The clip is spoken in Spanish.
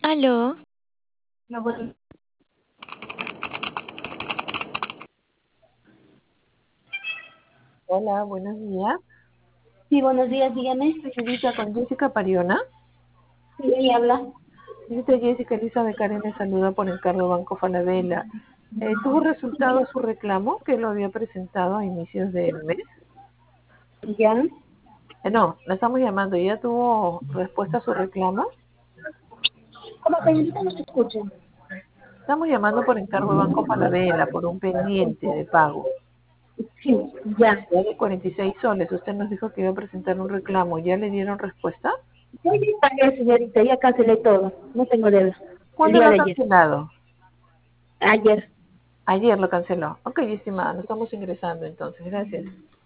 Aló, No, bueno, Hola, buenos días. sí, buenos días, dígame. Señorita, con Jessica Pariona. Sí, ahí habla. Señorita Jessica, Elisa de Karen le saluda por encargo Banco Falabella. ¿Tuvo resultado su reclamo que lo había presentado a inicios del mes? ¿Ya? No, la estamos llamando. ¿Ya tuvo respuesta a su reclamo? ¿Cómo señorita no se escucha? Estamos llamando por encargo de Banco Falabella por un pendiente de pago. Sí, ya. Ya de 46 soles. Usted nos dijo que iba a presentar un reclamo. ¿Ya le dieron respuesta? Yo ya pagué, señorita, ya cancelé todo. No tengo deuda. El ¿Cuándo día lo ha de ayer. cancelado? Ayer. Ayer lo canceló. Ok, estimada, nos estamos ingresando entonces. Gracias.